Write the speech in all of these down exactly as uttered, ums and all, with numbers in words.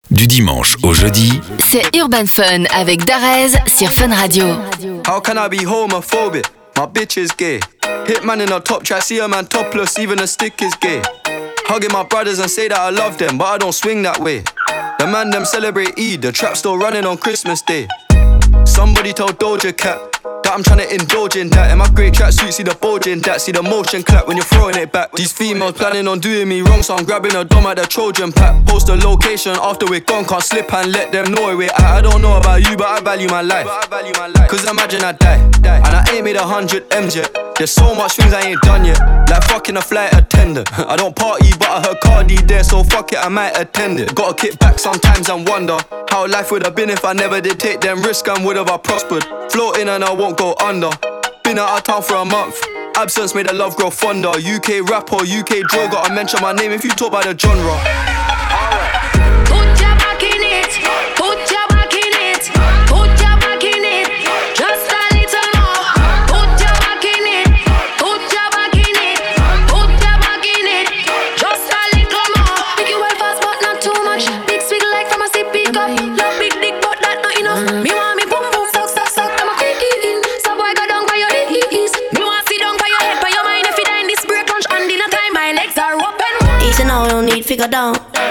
Du dimanche au jeudi, c'est Urban Fun avec Darez sur Fun Radio. How can I be homophobic? My bitch is gay. Hitman in a top track, see a man topless, even a stick is gay. Hugging my brothers and say that I love them, but I don't swing that way. The man them celebrate Eid, the trap still running on Christmas Day. Somebody told Doja Cat that I'm trying to indulge in that. In my great tracksuit, see the bulge in that. See the motion clap when you're throwing it back. These females planning on doing me wrong, so I'm grabbing a dom at the Trojan pack. Post the location after we're gone, can't slip and let them know where we're at. I don't know about you, but I value my life. Cause imagine I die, and I ain't made a hundred M's yet. There's so much things I ain't done yet, like fucking a flight attendant. I don't party, but I heard Cardi there, so fuck it, I might attend it. Gotta kick back sometimes and wonder how life would have been if I never did take them risks and would have I prospered. Floating and I won't go under. Been out of town for a month. Absence made the love grow fonder. U K rap or U K drill, gotta mention my name if you talk about the genre. Put your back in it. Put your back in it. Put your back in it. Just a little more. Put your back in it. Put your back in it. Put your back in it. Just a little more. Make you well fast but not too much. Big swig like from a sippy cup. Love big dick but that not enough. Me want me boom boom suck suck suck. I'm a quickie. So boy go down by your knees. Me want sit down by your head, by your mind. If you die in this break lunch and dinner time, my legs are open. Easy now, no need figure down.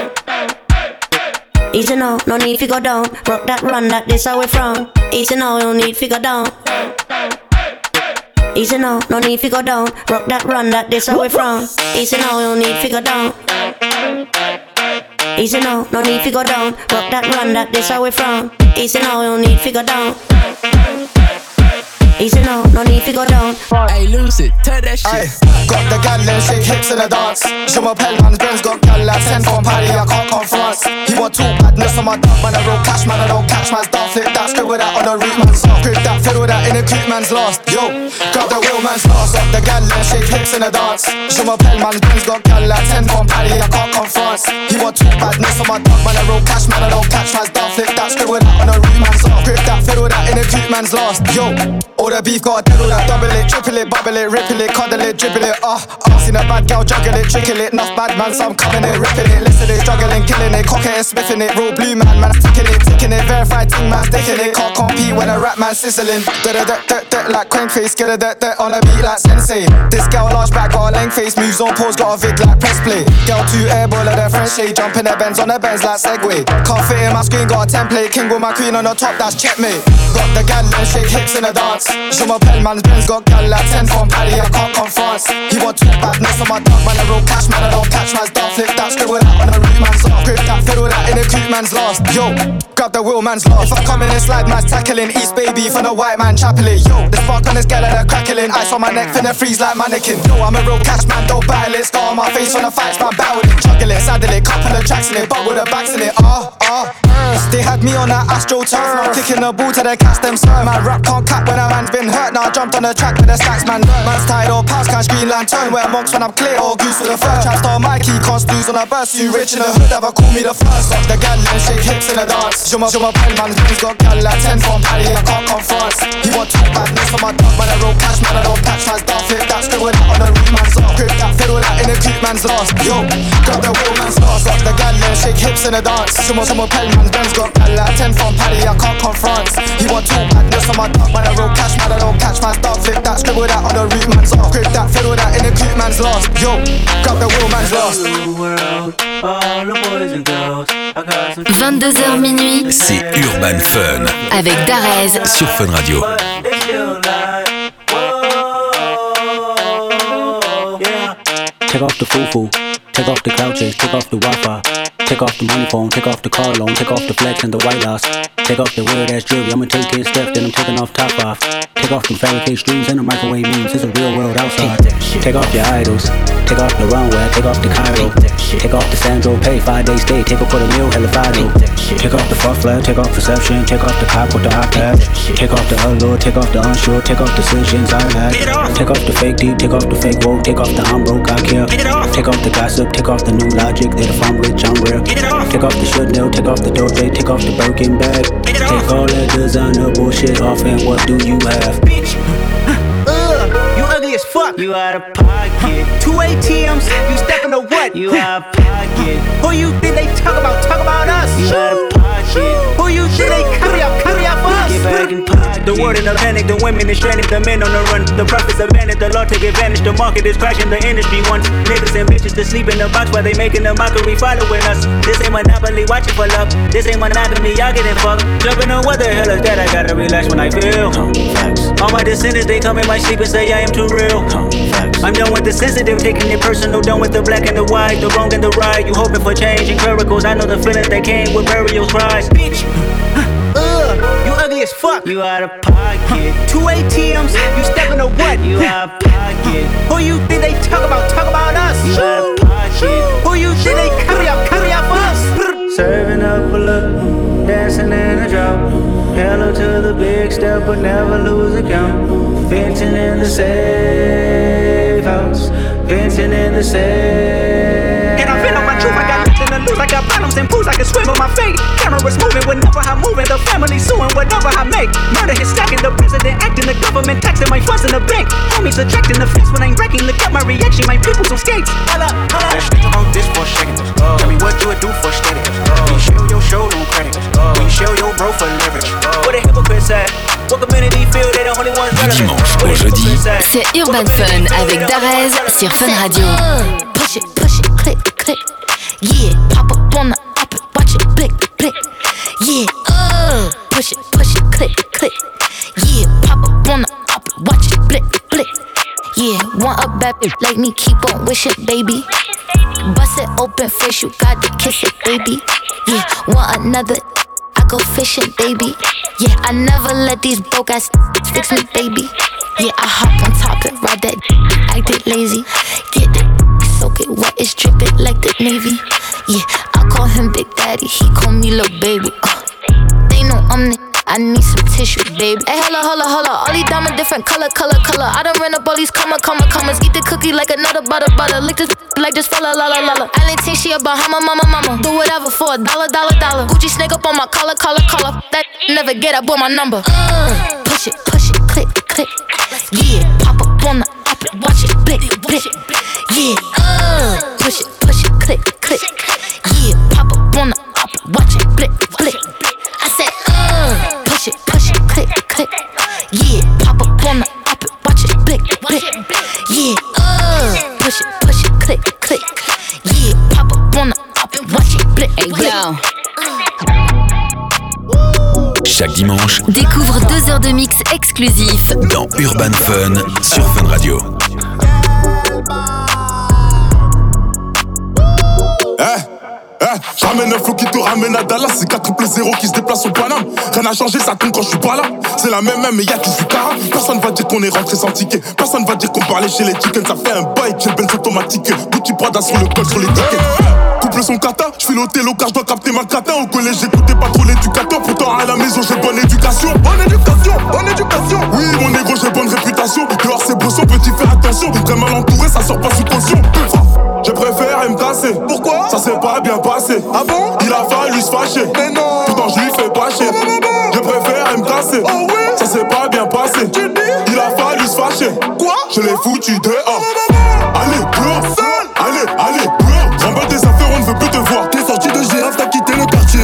Easy now, no need figure down. Rock that, run that, this how we from. Easy now, no need figure down. Easy now, no need figure down. Rock that, run that, this how we from. Easy now, no need figure down. Easy now, no need figure down. Rock that, run that, this how we from. Easy now, no need figure down. Easy now, no need to go down. Hey, Lucid, tell that shit. Aye, got the gal and shake hips in the dance. Je m'appelle man, Benz got gal like ten from Paris, I can't come France. He want two badness on my dog, man, I roll cash, man, I don't catch man's dance. Flip that, script with that on the root, man's off. Grip that, fiddle that in the creep, man's lost. Yo, got the real man's lost. Got the gal and shake hips in the dance. Je m'appelle man, Benz got gal like ten from Paris, I can't come France. He want two badness on my dog, man, I roll cash, man, I don't catch man's dance. Flip that, script with that on the root, man's off. Grip that, fiddle that in the creep, man's lost. Yo, all the beef got a devil that double it, triple it, bubble it, ripple it, cuddle it, dribble it, ah, uh, uh, seen a bad girl juggle it, trickle it, enough bad man, so I'm coming it, ripping it, listen it, juggling, killing it, cocking it, spliffing it, real blue man, man, ticking it, ticking it, verified ting man, sticking it, can't compete when a rap man sizzling, da da da da da like crank face, get a da da on a beat like sensei, this girl large back, got a length face, moves on pause, got a vid like press play, girl two airball of the French shade, jumping the Benz on the Benz like Segway, can't fit in my screen, got a template, king with my queen on the top, that's checkmate, got the gal and shake hips in the dance, je m'appelle man, Benz got gal like ten from Paris, I can't come France. He want two badness on my dog, man, I roll cash, man, I don't catch man's dog. Flip that, scribble that on the root, man's off. Grip that, fiddle that in the creep, man's lost. Yo, grab the wheel, man's lost. If I come in and slide, man's tackling. East baby from the white man, chapeling. Yo, the spark on this gal and the crackling. Ice on my neck, finna freeze like mannequin. Yo, I'm a real cash man, don't battle it. Scar on my face on the fights, man, battle it. Juggle it, saddle it, couple of tracks in it, but with the backs in it. Ah, ah. They had me on that Astro turf, now kicking the ball to the cast them sir. My rap can't cap when a man's been hurt. Now I jumped on the track with the stacks, man. Man's tied or pals can't screen lantern. Wear monks when I'm clear or goose for the first. Trap star Mikey can't snooze on a burst. You rich in the hood, ever call me the first. Up the gal and shake hips in the dance. Je m'appelle man, he's got gal like ten from Paris, I can't come France. He want two badness on my dog, man, I roll cash, man, I don't catch man's dog. Flip that, scribble that on the root, man's off. Grip that, fiddle that in the creep, man's lost. Yo, grab the wheel, man's lost. Up the gal and shake hips in the dance. Je m'appelle man, Ben's got gal like ten from Paris, I can't come France. He want two badness on my dog, man, I roll cash, man, I don't catch man's dog. Flip that, scribble that on the root, man's off. Grip that, fiddle that in the creep, man's lost. Yo, grab the wheel, man's lost. vingt-deux heures minuit, c'est Urban Fun avec Darez sur Fun Radio. Take off the foo-foo, take off the cloud chase, take off the Wi-Fi. Take off the money phone, take off the car loan, take off the flex and the white loss. Take off the weird ass jewelry, I'ma take it step, then I'm taking off top off. Take off them fabricate streams and the microwave memes, it's a real world outside. Take off your idols, take off the runway, take off the Cairo. Take off the Sandro pay, five days stay, take a quarter meal, hella fido. Take off the fuck flag, take off perception, take off the cop with the iPad. Take off the allure, take off the unsure, take off decisions I had. Take off the fake deep, take off the fake woke, take off the I'm broke, I care. Take off the gossip, take off the new logic, that if I'm rich, I'm real. Take off the Chanel, take off the Dolce, take off the Birkin bag. Take all that designer bullshit off and what do you have? Bitch, ugh, you ugly as fuck. You out of pocket. Two A T Ms, you stepping to what? You out of pocket. Who you think they talk about? Talk about us. You out of world in a panic, the women is stranded, the men on the run. The profits abandoned, the law take advantage. The market is crashing, the industry wants niggas and bitches to sleep in the box while they making a mockery following us. This ain't Monopoly, watch it for love. This ain't monogamy, y'all getting fucked. Jumping on what the hell is that? I gotta relax when I feel. All my descendants, they come in my sleep and say I am too real. I'm done with the sensitive, taking it personal. Done with the black and the white, the wrong and the right. You hoping for change and miracles. I know the feelings that came with burial cries. Bitch, ugh, you ugly as fuck. You out of pocket. Two A T Ms, you stepping to what? You out of pocket. Who you think they talk about? Talk about us. You out of pocket. Who you think they carry out? Carry out for us. Serving up a look, dancing in a drop. Hello to the big step, but never lose a count. Venting in the safe house. Venting in the safe. And I feel on my truth, I got nothing to lose. I got bottoms and pools, I can swim on my fate. Cameras moving whenever I'm moving. The family suing whatever I make. Murder is stacking, the president acting, the government taxing my funds in the bank. Homies attracting the fence when I'm wrecking. Look at my reaction, my people's on skates. Hold up, hold up. Let's think about this for a second. Tell me what you would do for steady. When you show your show, don't credit. When you show your bro for leverage. What a hypocrite said. What community feel they the only ones relevant. Du dimanche au jeudi, c'est Urban Fun avec Darez sur Fun Radio. Push it, push it, click, click. Yeah, pop up on the up it, watch it, blick, blick. Yeah, uh, push it, push it, click, click. Yeah, pop up on the up it, watch it, blick, blick. Yeah, want a bad bitch like me, keep on wishing, baby. Bust it open face, you got to kiss it, baby. Yeah, want another, I go fishing, baby. Yeah, I never let these broke ass fix me, baby. Yeah, I hop on top and ride that, act it lazy. Get it, soak it wet, it's dripping like the Navy. Yeah, I call him Big Daddy, he call me Lil' Baby. Uh, they know I'm the, I need some tissue, baby. Hey, holla, holla, holla, all these diamonds different color, color, color. I done ran up all these comma, comma, commas. Eat the cookie like another butter, butter. Lick this like this fella, la, la, la, la. I ain't think she a Bahama, mama, mama. Do whatever for a dollar, dollar, dollar. Gucci snake up on my collar, collar, collar. That never get up with my number. Uh, push it, push it, click, click. Yeah, pop up on the up it, watch it, blick, blick. Yeah, uh, push it, push it, click, click. Yeah, pop up on the up it, watch it, blick, blick. I said, uh, push it, push it, click, click. Yeah, pop up on the up it, watch it, blick, blick. Yeah, uh, push it, push it, click, click. Yeah, pop up on the up it, watch it, blick, blick. chaque dimanche, Découvre deux heures de mix exclusifs dans Urban Fun sur Fun Radio. Eh, eh, j'ramène un flow qui te ramène à Dallas. C'est quatre triple zéro qui se déplace au Paname. Rien n'a changé, ça compte quand je suis pas là. C'est la même même, mais y'a qui suis cara. Personne va dire qu'on est rentré sans ticket. Personne va dire qu'on parlait chez les chickens. Ça fait un bail, j'ai le Benz automatique. Gucci Prada sur le col, sur les tickets. Couple son kata, j'file au télo car j'dois capter ma cata. Au collège j'écoutais pas trop l'éducateur. Pourtant à la maison j'ai bonne éducation. Bonne éducation, bonne éducation. Oui mon négro j'ai bonne réputation. Dehors c'est brosson, petit fais attention. Très mal entouré, ça sort pas sous caution. Je préfère me casser. Pourquoi? Ça s'est pas bien passé. Ah bon? Il a fallu se fâcher. Mais non. Pourtant je lui fais pas chier. Je préfère me casser. Oh oui. Ça s'est pas bien passé. Tu dis? Il a fallu se fâcher. Quoi? Je l'ai foutu dehors. Allez, dehors. Allez, allez, dehors. Remballe tes affaires, on ne veut plus te voir. T'es sorti de girafe, t'as quitté le quartier.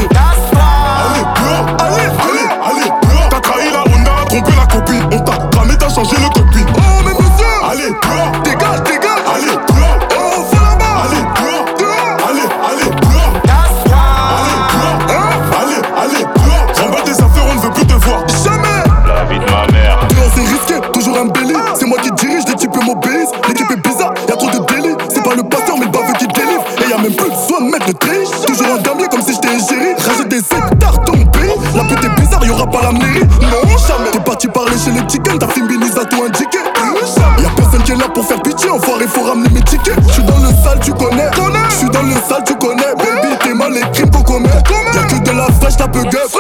Allez, dehors. Allez, allez, allez, dehors. T'as trahi la Honda, trompé la copine. On t'a cramé, t'as changé le cockpit. Oh mais monsieur. Allez, dehors. Dégage, dégage. Allez, dehors. Oh, faut là-bas. Allez, dehors. Dehors. Allez, allez, dehors. Allez, dehors. Allez, allez, dehors. Remballe tes affaires, on ne veut plus te voir. Jamais. La vie de ma mère. Dehors c'est risqué, toujours un belly. C'est moi qui dirige, les types m'obéissent. L'équipe est bizarre, y'a trop de délits. C'est pas le pasteur mais le baveux qui délivre. Et y'a même plus besoin de mettre de tri. Toujours un damier comme si j'étais égérie. Rajoute des hectares ton pays. La pute est bizarre, y'aura pas la mairie. Non jamais. T'es parti parler chez les chickens, ta fille Binis a tout indiqué. Y'a personne qui est là pour faire pitié. Enfoiré faut ramener mes tickets. J'suis dans le sale tu connais. J'suis dans le sale tu connais. Baby t'es mal les crimes qu'on commet. Y'a que de la fraîche ta peu gueule.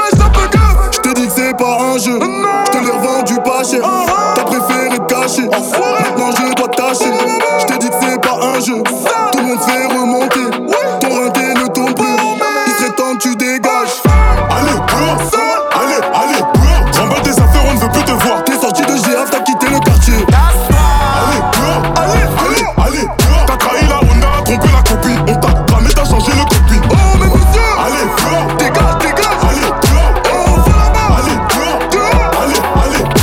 J'te dis que c'est pas un jeu. J'te l'ai revendu pas cher. T'as préféré te cacher. Maintenant je dois tâcher. J'te dis que c'est pas un jeu. Tout le monde fait remonter. Ton rinté ne tombe plus. Il serait temps que tu dégages. Allez, dehors. Allez, allez, dehors. Remballe tes affaires, on ne veut plus te voir. T'es sorti de G F, t'as quitté le quartier. Allez, dehors. Allez, allez, allez, dehors. T'as trahi la Honda, trompé la copine. On t'a cramé, t'as changé le cockpit. Oh, mais monsieur. Allez, dehors. Dégage, dégage. Allez, dehors. Oh, faut là-bas. Allez, dehors. Dehors. Allez, allez,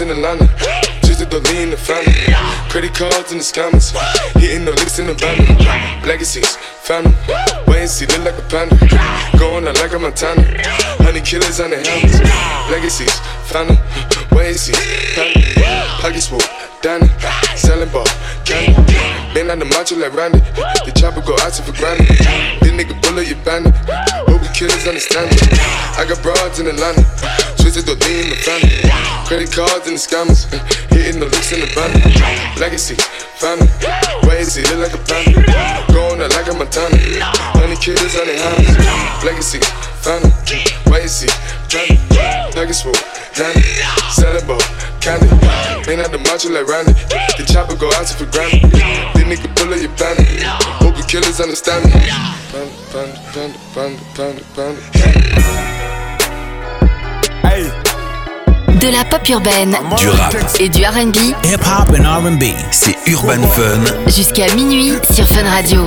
in Atlanta. Twisted the lean, the family. Credit cards and the scammers. Hitting the licks in the band. Legacies, family. Wait and see, look like a panda. Going out like a Montana. Honey killers on the helmets. Legacies, family. Wait and see, family. Pockets full, Danny. Selling ball, candy. Man on the macho like Randy. The chopper go out to for granted. This nigga bullet, you bandit. Hope the killers understand it. I got broads in Atlanta. Twisted the lean, the family. Credit cards and the scammers. Hitting the licks in the band. Legacy, family. Wait and see, look like a panda. Going out like a Montana. Honey killers on their hands. Legacy, family. Wait and see, family. Nuggets full, Danny. Selling ball, candy. Ain't not the macho like Randy. The chopper go out to for granted. This nigga pull up your bandit. Hope the killers understand me. Panda, panda, panda, panda, panda, panda. Hey. De la pop urbaine, Du rap, et du R and B, Hip Hop and R and B. c'est Urban Fun jusqu'à minuit sur Fun Radio.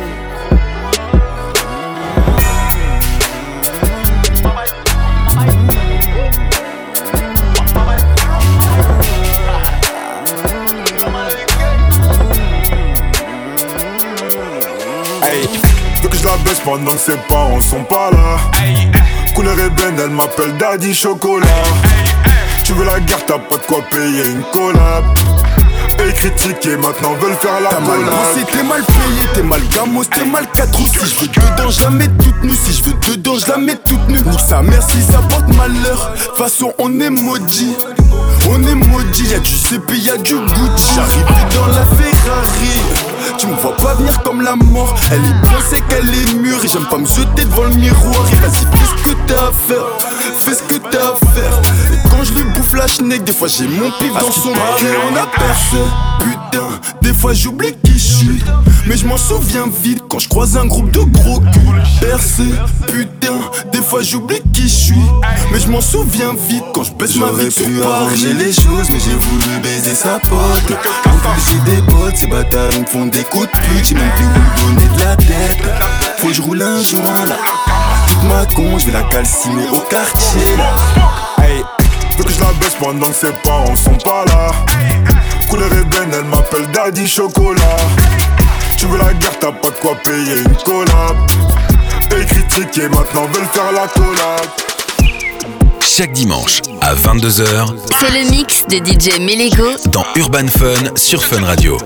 Hey, veux que je la baisse pendant que ses parents sont pas là. Couleur ébène, elle m'appelle Daddy Chocolat. Tu veux la guerre, t'as pas de quoi payer une collab. Paye critiquer, maintenant veulent faire la collab. T'as mal bossé, t'es mal payé, t'es mal gamos, t'es mal quatre roues. Si je veux dedans, je la mets toute nue. Si je veux dedans, je la mets toute nue. Nique sa mère si ça porte malheur. Façon, on est maudit. On est maudit, y'a du C P, y'a du Gucci. J'arrive dans la Ferrari. Tu me vois pas venir comme la mort. Elle est bien, c'est qu'elle est mûre. Et j'aime pas me jeter devant le miroir. Et vas-y, fais ce que t'as à faire. Fais ce que t'as à faire. Et quand je lui bouffe la schneck, des fois j'ai mon pif dans son bar et on a percé. Putain, des fois j'oublie qui je suis. Mais je m'en souviens vite quand je croise un groupe de gros culs. Percé, putain, des fois j'oublie qui je suis. Mais je m'en souviens vite quand je baisse ma vie sur Paris. J'aurais pu arranger les choses, mais j'ai voulu baiser sa pote. En plus j'ai des potes, ces bâtards ils me font des coups de pute. J'ai même plus où me donner de la tête. Faut que je roule un joint là. Toute ma con, je vais la calciner au quartier là. Hey, veux que je la baisse pendant que ses parents sont pas là. Couleur ébène, elle m'appelle Daddy Chocolat. Tu veux la guerre, t'as pas de quoi payer une collab. Paye critiquer, maintenant veulent faire la collab. chaque dimanche à vingt-deux heures. C'est le mix de D J Melego dans Urban Fun sur Fun Radio.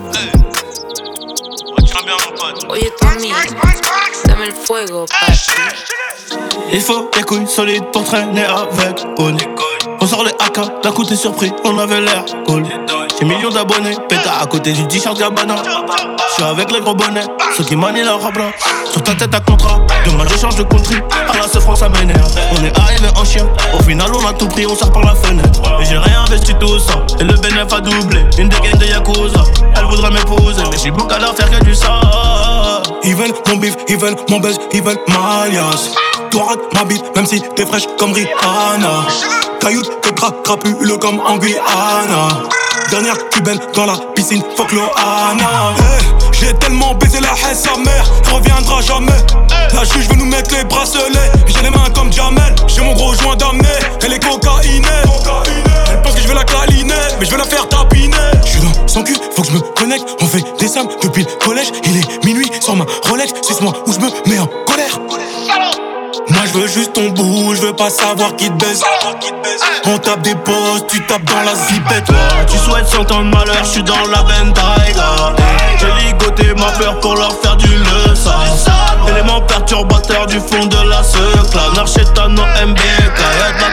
Oye, Tommy, dame el fuego, papi. Il faut des couilles solides pour traîner avec Oli. On sort les A K, d'un coup t'es surpris, on avait l'air cool. J'ai millions d'abonnés, pétard à côté du t-shirt Gabbana. J'suis avec les gros bonnets, ceux qui manient leur rap là. Sur ta tête à contrat, demain je change de country. À la ce France ça m'énerve, on est arrivé en chien. Au final on a tout pris, on sort par la fenêtre. Et j'ai réinvesti tout ça, et le bénéfice a doublé. Une des gangs de Yakuza, elle voudrait m'épouser, mais j'suis bon qu'à leur faire que du ça. Ils veulent mon bif, ils veulent mon buzz, ils veulent ma alias. Toi rate ma bite, même si t'es fraîche comme Rihanna. Cailloute, que cra, crapule comme en Guyana. Dernière cubaine dans la piscine, fuck Loana. Hey, j'ai tellement baisé la haine, sa mère reviendra jamais. La juge veut nous mettre les bracelets, j'ai les mains comme Jamel. J'ai mon gros joint d'amener, elle est cocaïnée. Elle pense que je vais la câliner, mais je vais la faire tapiner. Je suis dans son cul, faut que je me connecte. On fait des sommes depuis le collège, il est minuit sur ma Rolex. C'est moi où je me mets en colère. Moi je veux juste ton bout, je veux pas savoir qui te baise. On tape des postes, tu tapes dans la zipette. Tu souhaites cent ans de malheur, je suis dans la Bentayga. J'ai ligoté ma peur pour leur faire du leçon. Élément perturbateur du fond de la secla. Narchetano M B K, y'a de